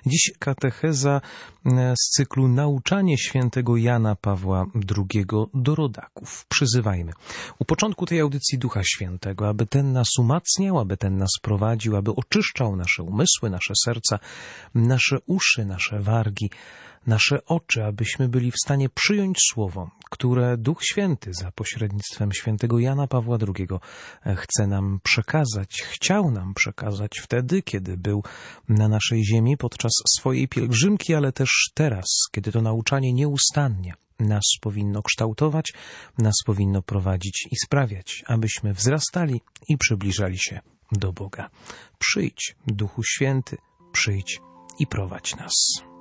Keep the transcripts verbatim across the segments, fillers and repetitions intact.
Dziś katecheza z cyklu Nauczanie świętego Jana Pawła drugiego do rodaków. Przyzywajmy u początku tej audycji Ducha Świętego, aby ten nas umacniał, aby ten nas prowadził, aby oczyszczał nasze umysły, nasze serca, nasze uszy, nasze wargi, nasze oczy, abyśmy byli w stanie przyjąć słowo, które Duch Święty za pośrednictwem świętego Jana Pawła drugiego chce nam przekazać, chciał nam przekazać wtedy, kiedy był na naszej ziemi podczas swojej pielgrzymki, ale też teraz, kiedy to nauczanie nieustannie nas powinno kształtować, nas powinno prowadzić i sprawiać, abyśmy wzrastali i przybliżali się do Boga. Przyjdź, Duchu Święty, przyjdź i prowadź nas.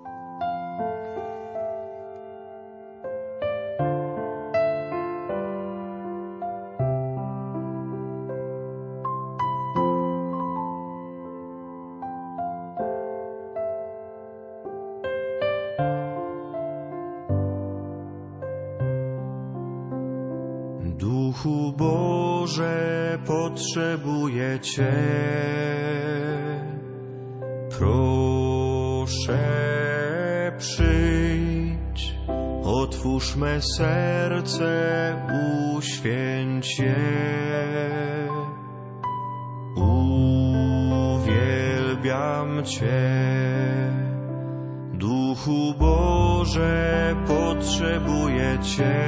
Duchu Boże, potrzebuję Cię. Proszę, przyjdź, otwórz me serce, uświęć je. Uwielbiam Cię. Duchu Boże, potrzebuję Cię.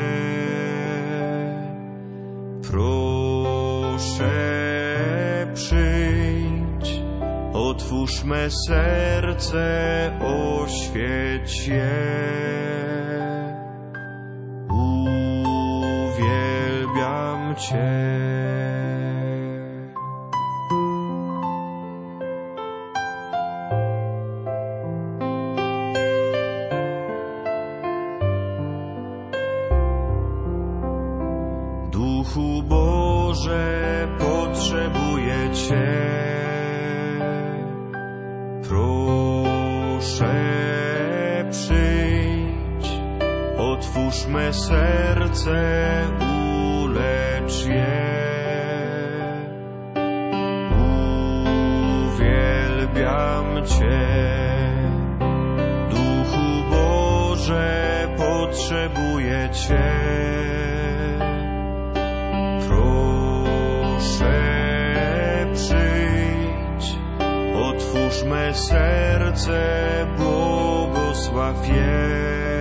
Proszę, przyjdź, otwórz me serce, oświeć je. Uwielbiam Cię. Duchu Boże, potrzebuję Cię. Proszę, przyjdź, otwórz me serce, ulecz je. Uwielbiam Cię. Duchu Boże, potrzebuję Cię. Otwórz me serce, błogosław je.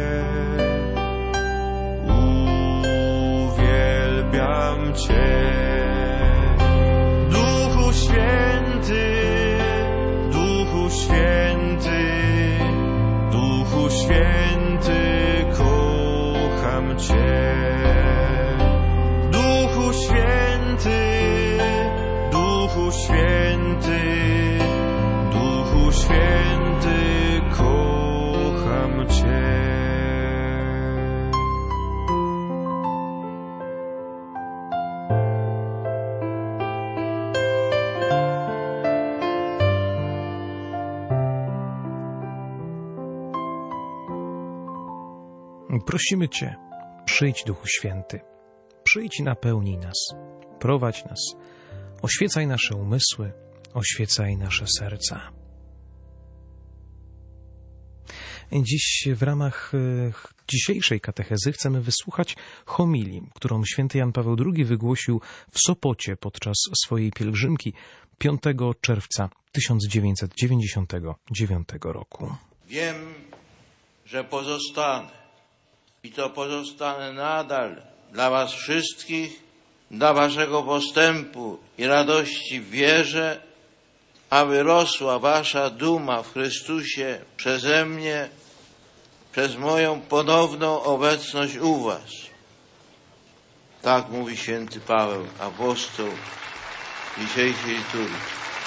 Uwielbiam Cię. Duchu Święty, Duchu Święty, Duchu Święty, kocham Cię. Duchu Święty, Duchu Święty, Duchu Święty, kocham Cię. Prosimy Cię, przyjdź, Duchu Święty, przyjdź i napełnij nas, prowadź nas, oświecaj nasze umysły, oświecaj nasze serca. Dziś w ramach dzisiejszej katechezy chcemy wysłuchać homilii, którą święty Jan Paweł drugi wygłosił w Sopocie podczas swojej pielgrzymki piątego czerwca tysiąc dziewięćset dziewięćdziesiątego dziewiątego roku. Wiem, że pozostanę i to pozostanę nadal dla was wszystkich, dla waszego postępu i radości w wierze, aby rosła wasza duma w Chrystusie przeze mnie, przez moją ponowną obecność u was. Tak mówi święty Paweł, apostoł dzisiejszej liturgii.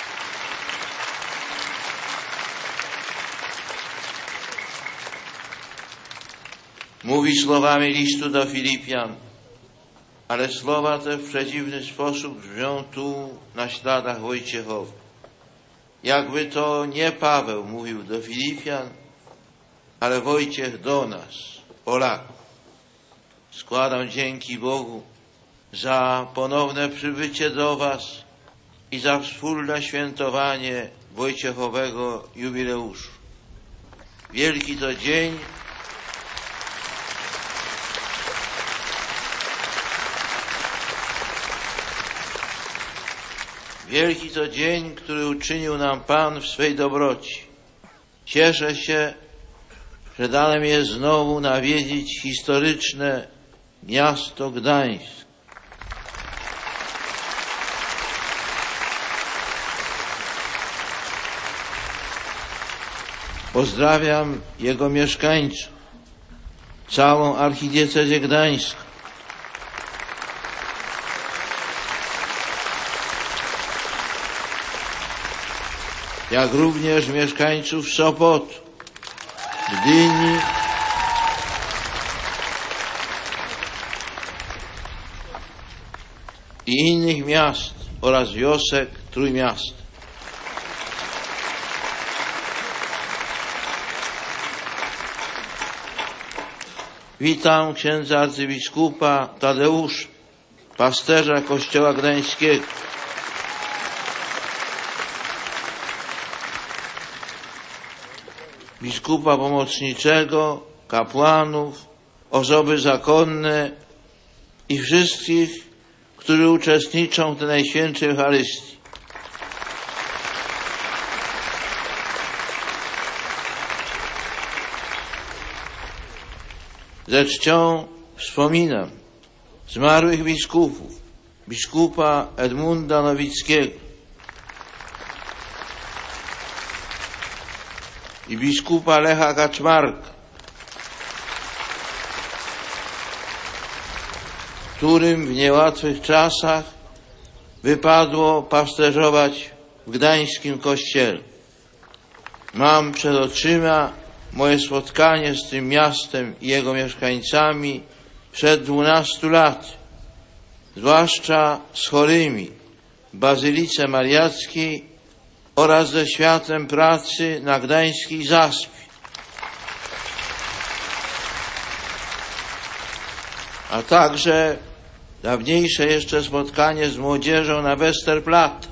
Mówi słowami listu do Filipian, ale słowa te w przeciwny sposób brzmią tu na śladach Wojciechowych. Jakby to nie Paweł mówił do Filipian, ale Wojciech do nas, Polaków. Składam dzięki Bogu za ponowne przybycie do was i za wspólne świętowanie Wojciechowego jubileuszu. Wielki to dzień, Wielki to dzień, który uczynił nam Pan w swej dobroci. Cieszę się, że dane mi jest znowu nawiedzić historyczne miasto Gdańsk. Pozdrawiam jego mieszkańców, całą archidiecezję gdańską. Jak również mieszkańców Sopotu, Gdyni, i innych miast oraz wiosek Trójmiasta. Witam księdza arcybiskupa Tadeusza, pasterza Kościoła Gdańskiego. Biskupa pomocniczego, kapłanów, osoby zakonne i wszystkich, którzy uczestniczą w tej Najświętszej Eucharystii. Ze czcią wspominam zmarłych biskupów, biskupa Edmunda Nowickiego i biskupa Lecha Kaczmarka, którym w niełatwych czasach wypadło pasterzować w gdańskim kościele. Mam przed oczyma moje spotkanie z tym miastem i jego mieszkańcami przed dwunastu laty, zwłaszcza z chorymi w Bazylice Mariackiej oraz ze światem pracy na gdańskiej Zaspie. A także dawniejsze jeszcze spotkanie z młodzieżą na Westerplatte.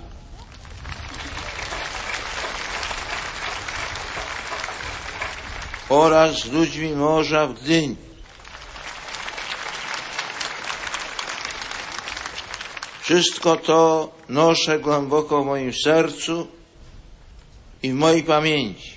Oraz z ludźmi morza w Gdyni. Wszystko to noszę głęboko w moim sercu i w mojej pamięci.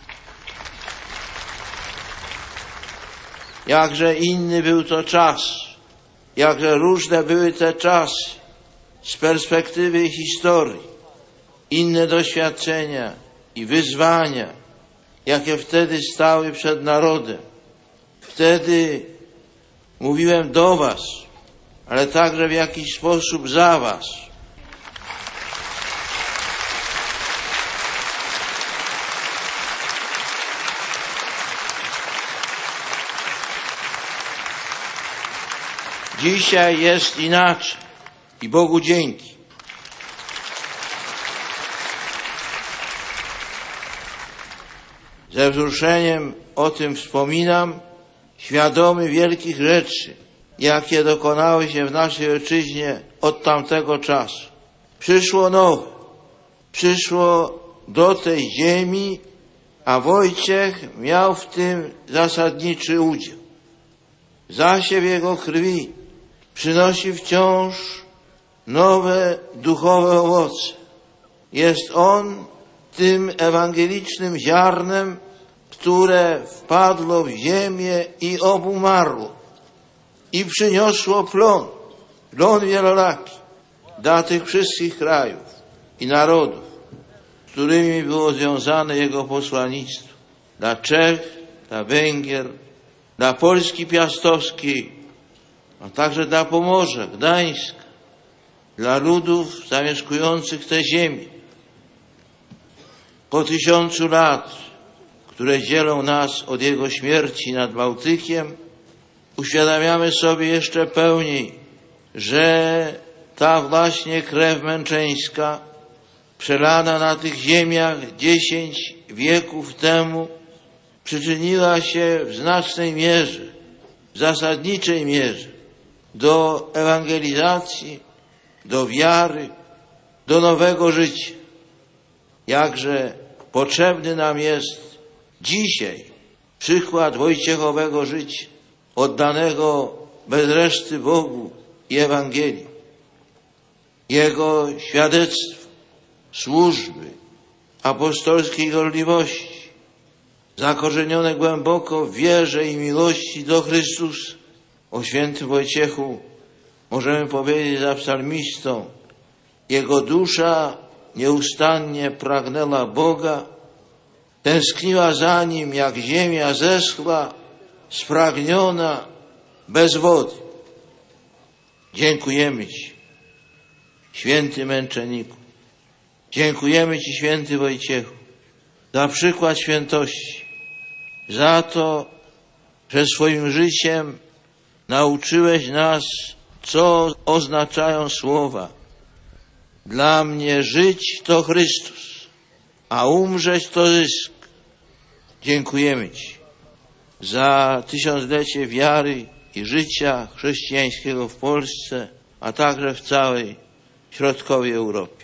Jakże inny był to czas, jakże różne były te czasy z perspektywy historii, inne doświadczenia i wyzwania, jakie wtedy stały przed narodem. Wtedy mówiłem do was, ale także w jakiś sposób za was. Dzisiaj jest inaczej i Bogu dzięki. Ze wzruszeniem o tym wspominam, świadomy wielkich rzeczy, jakie dokonały się w naszej ojczyźnie od tamtego czasu. Przyszło nowe, przyszło do tej ziemi, a Wojciech miał w tym zasadniczy udział. Zasiew jego krwi przynosi wciąż nowe duchowe owoce. Jest on tym ewangelicznym ziarnem, które wpadło w ziemię i obumarło i przyniosło plon, plon wielolaki dla tych wszystkich krajów i narodów, z którymi było związane jego posłannictwo. Dla Czech, dla Węgier, dla Polski Piastowskiej, a także dla Pomorza, Gdańska, dla ludów zamieszkujących tę ziemię. Po tysiącu lat, które dzielą nas od jego śmierci nad Bałtykiem, uświadamiamy sobie jeszcze pełniej, że ta właśnie krew męczeńska, przelana na tych ziemiach dziesięć wieków temu, przyczyniła się w znacznej mierze, w zasadniczej mierze do ewangelizacji, do wiary, do nowego życia. Jakże potrzebny nam jest Dzisiaj przykład Wojciechowego życia, oddanego bez reszty Bogu i Ewangelii, jego świadectwo, służby, apostolskiej gorliwości, zakorzenione głęboko w wierze i miłości do Chrystusa. O świętym Wojciechu możemy powiedzieć za psalmistą: jego dusza nieustannie pragnęła Boga, tęskniła za Nim jak ziemia zeschła, spragniona bez wody. Dziękujemy Ci, święty męczenniku. Dziękujemy Ci, święty Wojciechu, za przykład świętości, za to, że swoim życiem nauczyłeś nas, co oznaczają słowa: dla mnie żyć to Chrystus, a umrzeć to zysk. Dziękujemy Ci za tysiąclecie wiary i życia chrześcijańskiego w Polsce, a także w całej środkowej Europie.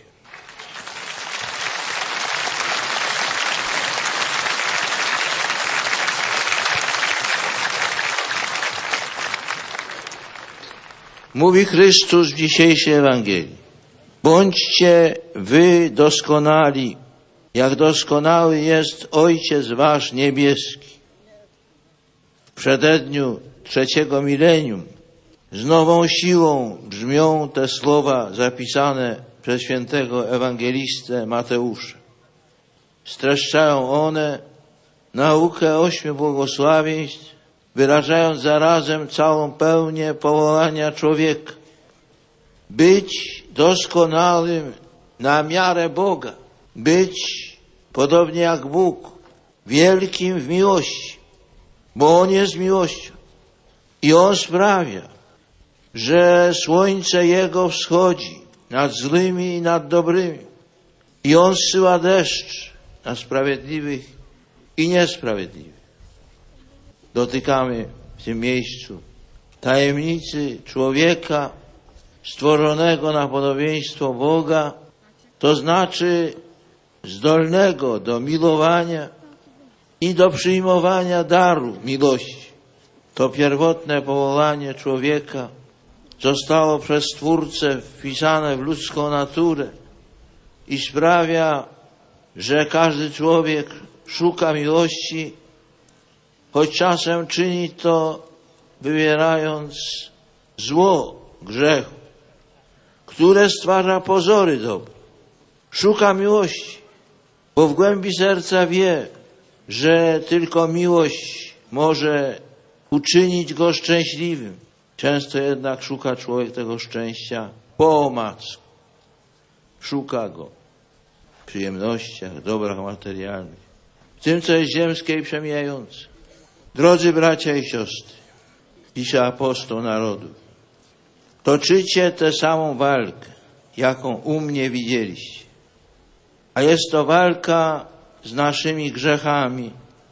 Mówi Chrystus w dzisiejszej Ewangelii: bądźcie wy doskonali, jak doskonały jest Ojciec wasz niebieski. W przededniu trzeciego milenium z nową siłą brzmią te słowa zapisane przez świętego ewangelistę Mateusza. Streszczają one naukę ośmiu błogosławieństw, wyrażając zarazem całą pełnię powołania człowieka. Być doskonałym na miarę Boga. Być podobnie jak Bóg, wielkim w miłości, bo On jest miłością. I On sprawia, że słońce Jego wschodzi nad złymi i nad dobrymi. I On zsyła deszcz na sprawiedliwych i niesprawiedliwych. Dotykamy w tym miejscu tajemnicy człowieka stworzonego na podobieństwo Boga, to znaczy zdolnego do miłowania i do przyjmowania daru miłości. To pierwotne powołanie człowieka zostało przez Stwórcę wpisane w ludzką naturę i sprawia, że każdy człowiek szuka miłości, choć czasem czyni to wybierając zło grzechu, które stwarza pozory dobra. Szuka miłości, bo w głębi serca wie, że tylko miłość może uczynić go szczęśliwym. Często jednak szuka człowiek tego szczęścia po omacku. Szuka go w przyjemnościach, dobrach materialnych, w tym, co jest ziemskie i przemijające. Drodzy bracia i siostry, pisze apostoł narodów, toczycie tę samą walkę, jaką u mnie widzieliście. A jest to walka z naszymi grzechami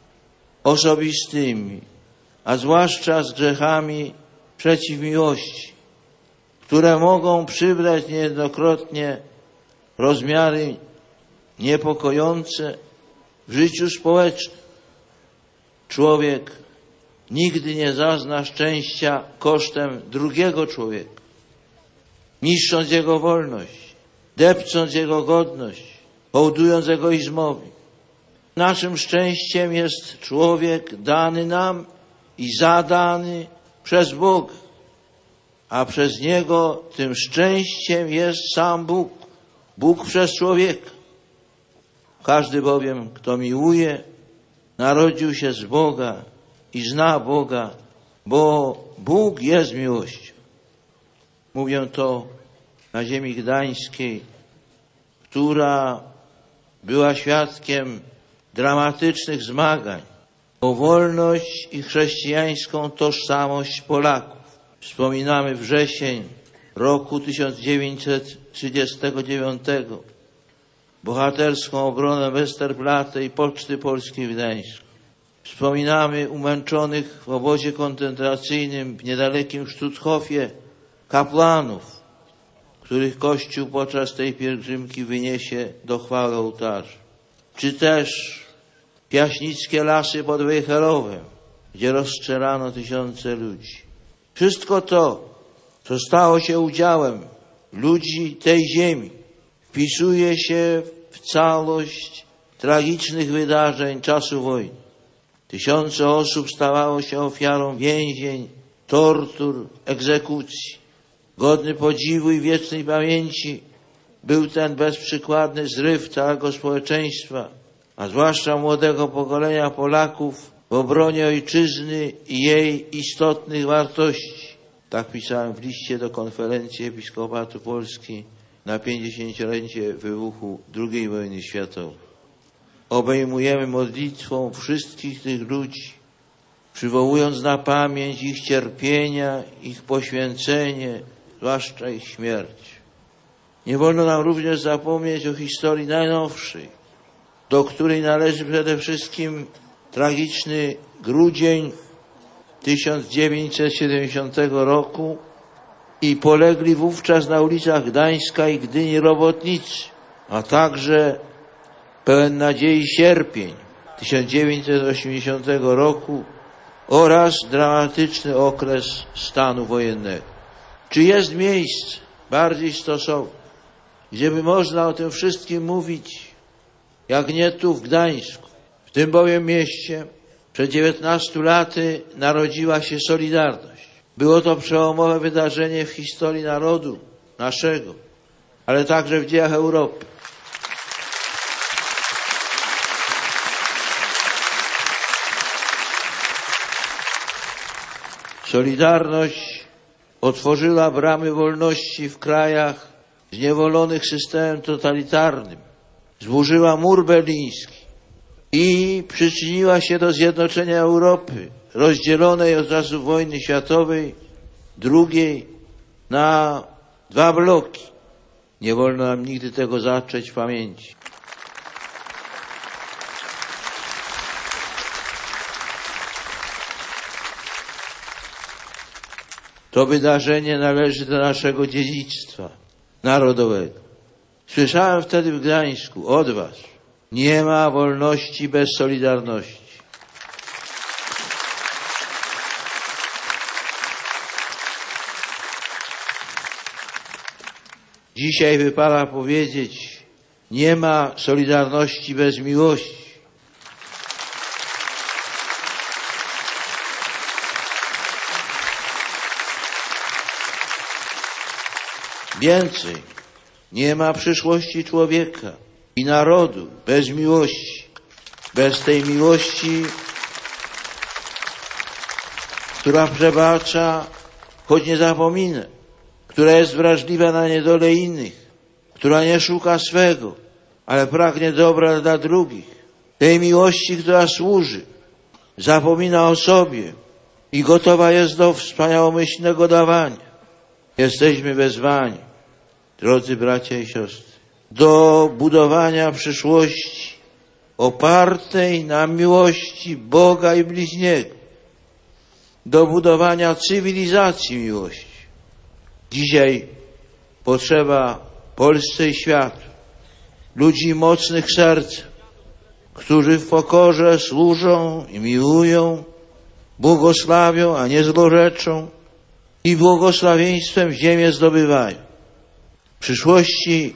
osobistymi, a zwłaszcza z grzechami przeciw miłości, które mogą przybrać niejednokrotnie rozmiary niepokojące w życiu społecznym. Człowiek nigdy nie zazna szczęścia kosztem drugiego człowieka, niszcząc jego wolność, depcząc jego godność, hołdując egoizmowi. Naszym szczęściem jest człowiek dany nam i zadany przez Boga, a przez Niego tym szczęściem jest sam Bóg, Bóg przez człowieka. Każdy bowiem, kto miłuje, narodził się z Boga i zna Boga, bo Bóg jest miłością. Mówię to na ziemi gdańskiej, która była świadkiem dramatycznych zmagań o wolność i chrześcijańską tożsamość Polaków. Wspominamy wrzesień roku tysiąc dziewięćset trzydziestego dziewiątego, bohaterską obronę Westerplatte i Poczty Polskiej w Gdańsku. Wspominamy umęczonych w obozie koncentracyjnym w niedalekim Sztuthofie kapłanów, których Kościół podczas tej pielgrzymki wyniesie do chwały ołtarza. Czy też piaśnickie lasy pod Wejherowem, gdzie rozstrzelano tysiące ludzi. Wszystko to, co stało się udziałem ludzi tej ziemi, wpisuje się w całość tragicznych wydarzeń czasu wojny. Tysiące osób stawało się ofiarą więzień, tortur, egzekucji. Godny podziwu i wiecznej pamięci był ten bezprzykładny zryw całego społeczeństwa, a zwłaszcza młodego pokolenia Polaków w obronie ojczyzny i jej istotnych wartości. Tak pisałem w liście do Konferencji Episkopatu Polski na pięćdziesięciolecie wybuchu drugiej wojny światowej. Obejmujemy modlitwą wszystkich tych ludzi, przywołując na pamięć ich cierpienia, ich poświęcenie, zwłaszcza ich śmierć. Nie wolno nam również zapomnieć o historii najnowszej, do której należy przede wszystkim tragiczny grudzień tysiąc dziewięćset siedemdziesiątego roku i polegli wówczas na ulicach Gdańska i Gdyni robotnicy, a także pełen nadziei sierpień tysiąc dziewięćset osiemdziesiątego roku oraz dramatyczny okres stanu wojennego. Czy jest miejsce bardziej stosowne, gdzieby można o tym wszystkim mówić, jak nie tu w Gdańsku? W tym bowiem mieście przed dziewiętnastu laty narodziła się Solidarność. Było to przełomowe wydarzenie w historii narodu naszego, ale także w dziejach Europy. Solidarność otworzyła bramy wolności w krajach zniewolonych systemem totalitarnym, zburzyła mur berliński i przyczyniła się do zjednoczenia Europy, rozdzielonej od czasów wojny światowej drugiej na dwa bloki. Nie wolno nam nigdy tego zatrzeć w pamięci. To wydarzenie należy do naszego dziedzictwa narodowego. Słyszałem wtedy w Gdańsku od was: nie ma wolności bez solidarności. Dzisiaj wypada powiedzieć: nie ma solidarności bez miłości. Więcej, nie ma przyszłości człowieka i narodu bez miłości. Bez tej miłości, która przebacza, choć nie zapomina, która jest wrażliwa na niedolę innych, która nie szuka swego, ale pragnie dobra dla drugich. Tej miłości, która służy, zapomina o sobie i gotowa jest do wspaniałomyślnego dawania. Jesteśmy wezwani, drodzy bracia i siostry, do budowania przyszłości opartej na miłości Boga i bliźniego, do budowania cywilizacji miłości. Dzisiaj potrzeba Polsce i światu ludzi mocnych serc, którzy w pokorze służą i miłują, błogosławią, a nie złorzeczą, i błogosławieństwem ziemię zdobywają. W przyszłości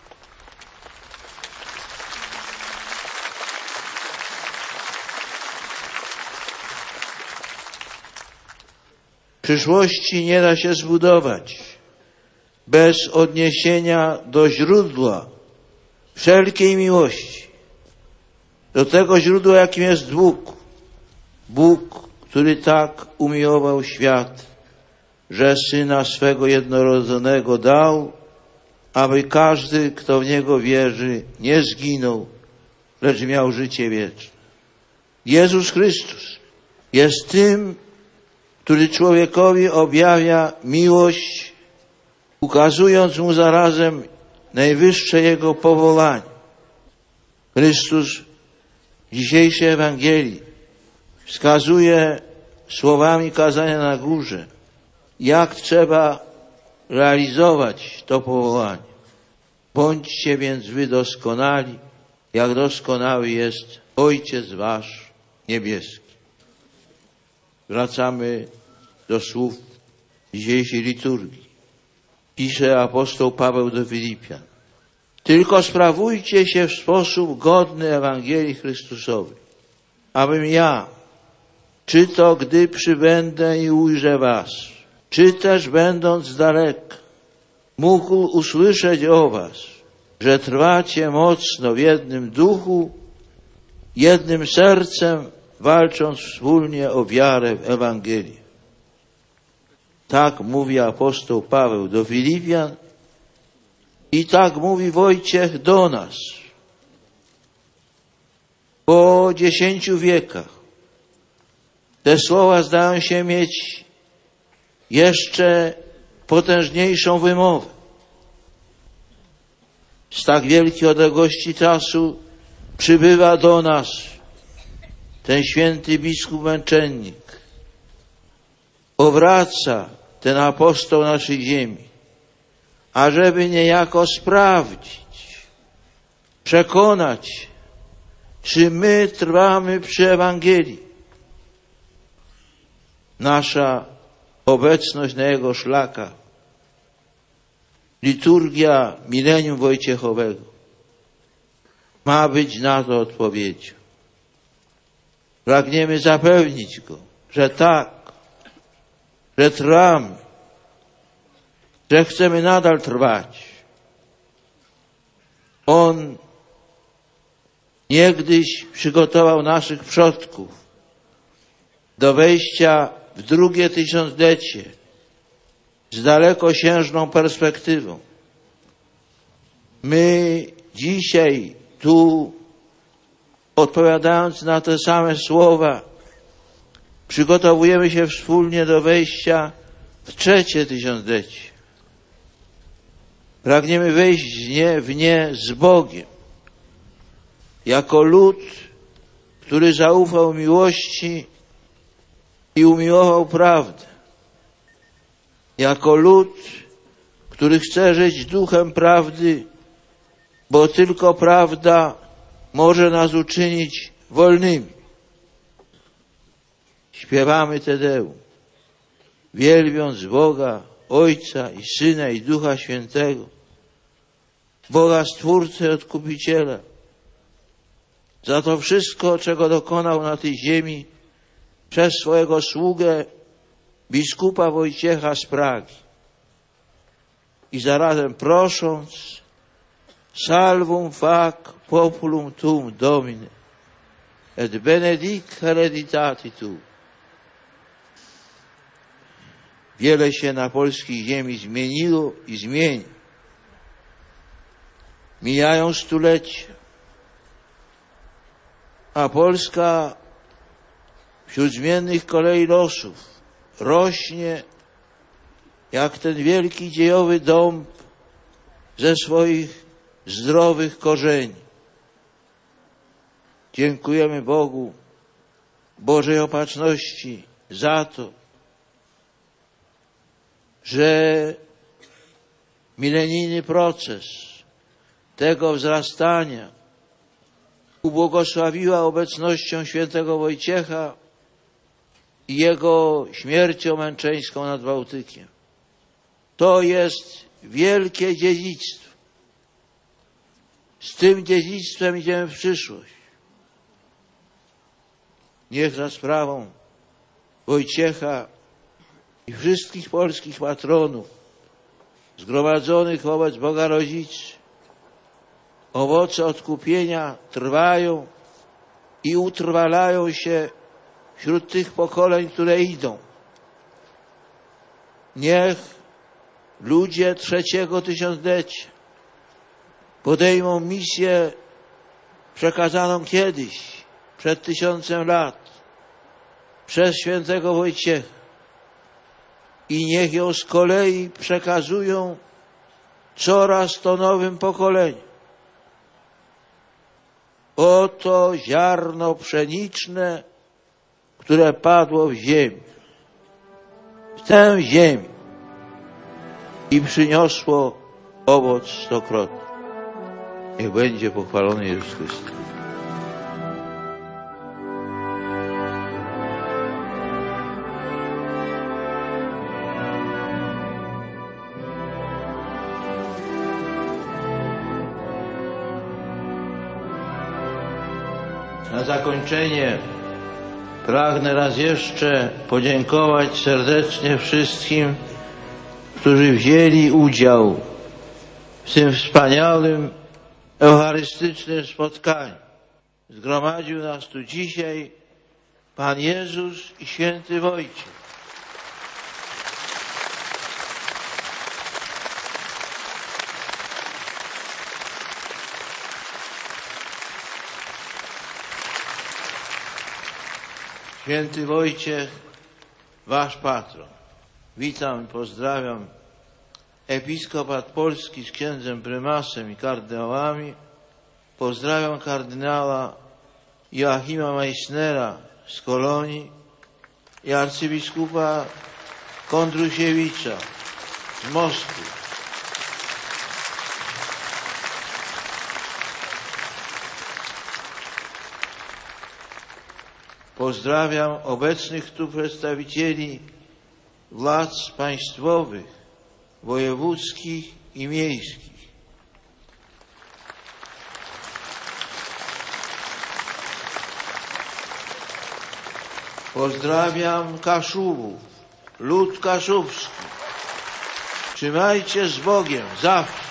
w przyszłości nie da się zbudować bez odniesienia do źródła wszelkiej miłości. Do tego źródła, jakim jest Bóg. Bóg, który tak umiłował świat, że Syna swego jednorodzonego dał, aby każdy, kto w Niego wierzy, nie zginął, lecz miał życie wieczne. Jezus Chrystus jest tym, który człowiekowi objawia miłość, ukazując mu zarazem najwyższe Jego powołanie. Chrystus w dzisiejszej Ewangelii wskazuje słowami kazania na górze, jak trzeba realizować to powołanie. Bądźcie więc wy doskonali, jak doskonały jest Ojciec wasz niebieski. Wracamy do słów dzisiejszej liturgii. Pisze apostoł Paweł do Filipian. Tylko sprawujcie się w sposób godny Ewangelii Chrystusowej, abym ja, czy to gdy przybędę i ujrzę was, czy też będąc z daleka, mógł usłyszeć o was, że trwacie mocno w jednym duchu, jednym sercem, walcząc wspólnie o wiarę w Ewangelię. Tak mówi apostoł Paweł do Filipian i tak mówi Wojciech do nas. Po dziesięciu wiekach te słowa zdają się mieć jeszcze potężniejszą wymowę. Z tak wielkiej odległości czasu przybywa do nas ten święty biskup męczennik. Powraca ten apostoł naszej ziemi, ażeby niejako sprawdzić, przekonać, czy my trwamy przy Ewangelii. Nasza obecność na jego szlakach, liturgia milenium Wojciechowego ma być na to odpowiedzią. Pragniemy zapewnić go, że tak, że trwamy, że chcemy nadal trwać. On niegdyś przygotował naszych przodków do wejścia w drugie tysiąclecie z dalekosiężną perspektywą. My dzisiaj tu, odpowiadając na te same słowa, przygotowujemy się wspólnie do wejścia w trzecie tysiąclecie. Pragniemy wejść w nie, w nie z Bogiem, jako lud, który zaufał miłości i umiłował prawdę, jako lud, który chce żyć duchem prawdy, bo tylko prawda może nas uczynić wolnymi. Śpiewamy Te Deum, wielbiąc Boga, Ojca i Syna i Ducha Świętego, Boga Stwórcę i Odkupiciela, za to wszystko, czego dokonał na tej ziemi przez swojego sługę, biskupa Wojciecha z Pragi. I zarazem prosząc, salvum fac populum tuum Domine, et benedic hereditati tu. Wiele się na polskiej ziemi zmieniło i zmieni. Mijają stulecia, a Polska wśród zmiennych kolei losów rośnie jak ten wielki dziejowy dąb ze swoich zdrowych korzeni. Dziękujemy Bogu, Bożej Opatrzności za to, że milenijny proces tego wzrastania ubłogosławiła obecnością świętego Wojciecha i jego śmiercią męczeńską nad Bałtykiem. To jest wielkie dziedzictwo. Z tym dziedzictwem idziemy w przyszłość. Niech za sprawą Wojciecha i wszystkich polskich patronów zgromadzonych wobec Boga Rodzicy owoce odkupienia trwają i utrwalają się wśród tych pokoleń, które idą. Niech ludzie trzeciego tysiąclecia podejmą misję przekazaną kiedyś, przed tysiącem lat, przez świętego Wojciecha i niech ją z kolei przekazują coraz to nowym pokoleniom. Oto ziarno pszeniczne, które padło w ziemię, w tę ziemię i przyniosło owoc stokrotny. Niech będzie pochwalony Jezus Chrystus. Na zakończenie pragnę raz jeszcze podziękować serdecznie wszystkim, którzy wzięli udział w tym wspaniałym eucharystycznym spotkaniu. Zgromadził nas tu dzisiaj Pan Jezus i Święty Wojciech. Święty Wojciech, wasz patron. Witam i pozdrawiam episkopat polski z księdzem prymasem i kardynałami. Pozdrawiam kardynała Joachima Meissnera z Kolonii i arcybiskupa Kondrusiewicza z Moskwy. Pozdrawiam obecnych tu przedstawicieli władz państwowych, wojewódzkich i miejskich. Pozdrawiam Kaszubów, lud kaszubski. Trzymajcie z Bogiem zawsze.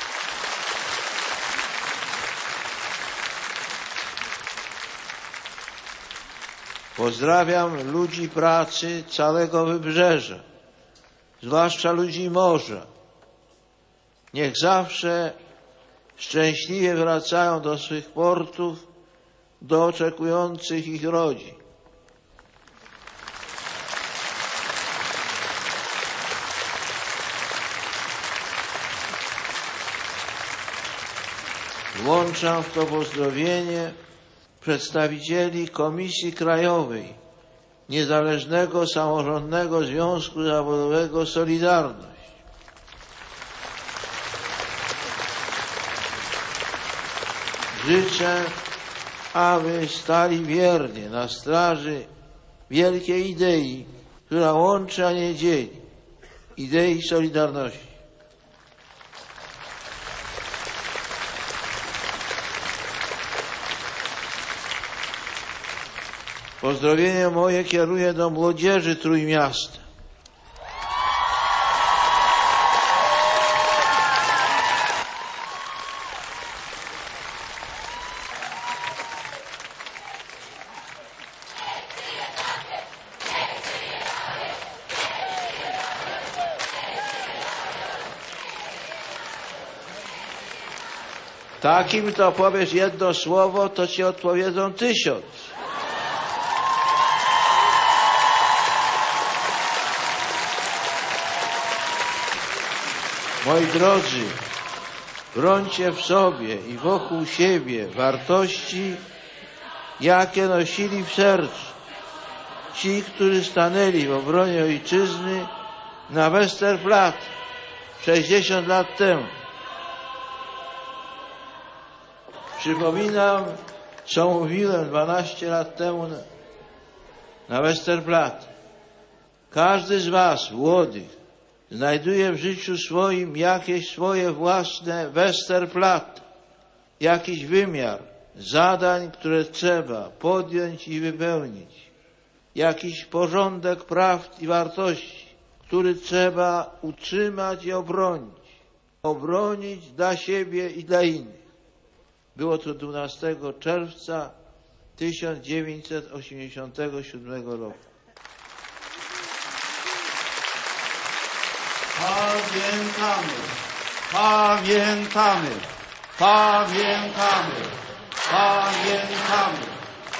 Pozdrawiam ludzi pracy całego Wybrzeża, zwłaszcza ludzi morza. Niech zawsze szczęśliwie wracają do swych portów, do oczekujących ich rodzin. Włączam w to pozdrowienie przedstawicieli Komisji Krajowej Niezależnego Samorządnego Związku Zawodowego Solidarność. Życzę, aby stali wiernie na straży wielkiej idei, która łączy, a nie dzieli, idei Solidarności. Pozdrowienie moje kieruję do młodzieży Trójmiasta. Takim to powiesz jedno słowo, to ci odpowiedzą tysiąc. Moi drodzy, brońcie w sobie i wokół siebie wartości, jakie nosili w sercu ci, którzy stanęli w obronie ojczyzny na Westerplatte sześćdziesiąt lat temu. Przypominam, co mówiłem dwanaście lat temu na, na Westerplatte. Każdy z was, młodych, znajduje w życiu swoim jakieś swoje własne Westerplatte, jakiś wymiar zadań, które trzeba podjąć i wypełnić, jakiś porządek praw i wartości, który trzeba utrzymać i obronić, obronić dla siebie i dla innych. Było to dwunastego czerwca tysiąc dziewięćset osiemdziesiątego siódmego roku. Pamiętamy, pamiętamy, pamiętamy, pamiętamy.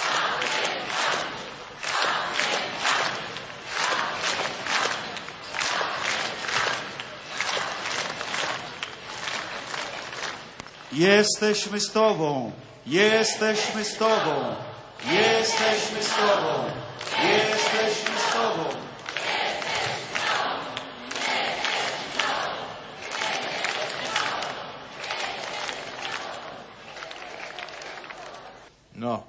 Jesteśmy z Tobą, jesteśmy z Tobą, jesteśmy z Tobą, jesteśmy z Tobą. No.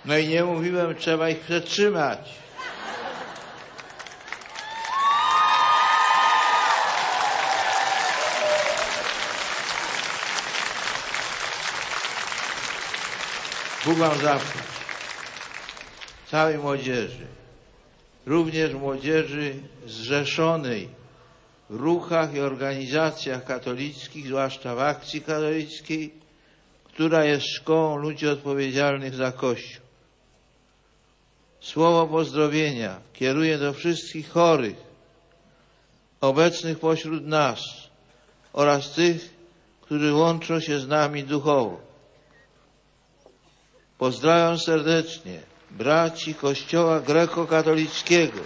No i nie mówiłem, trzeba ich przetrzymać. Bóg wam zapłać. Całej młodzieży, również młodzieży zrzeszonej w ruchach i organizacjach katolickich, zwłaszcza w Akcji Katolickiej, która jest szkołą ludzi odpowiedzialnych za Kościół. Słowo pozdrowienia kieruję do wszystkich chorych, obecnych pośród nas oraz tych, którzy łączą się z nami duchowo. Pozdrawiam serdecznie braci Kościoła Grekokatolickiego,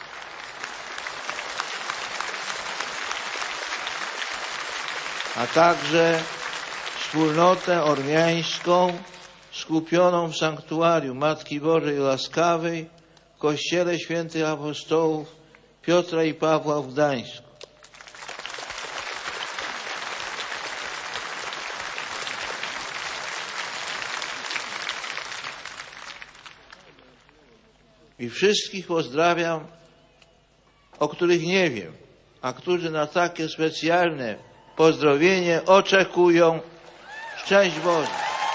a także wspólnotę ormiańską skupioną w sanktuarium Matki Bożej Łaskawej w Kościele Świętych Apostołów Piotra i Pawła w Gdańsku. I wszystkich pozdrawiam, o których nie wiem, a którzy na takie specjalne pozdrowienie oczekują. Szczęść Boże!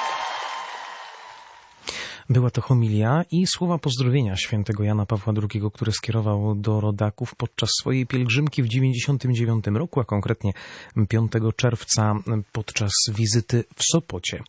Była to homilia i słowa pozdrowienia świętego Jana Pawła drugiego, które skierował do rodaków podczas swojej pielgrzymki w dziewięćdziesiątym dziewiątym roku, a konkretnie piątego czerwca podczas wizyty w Sopocie.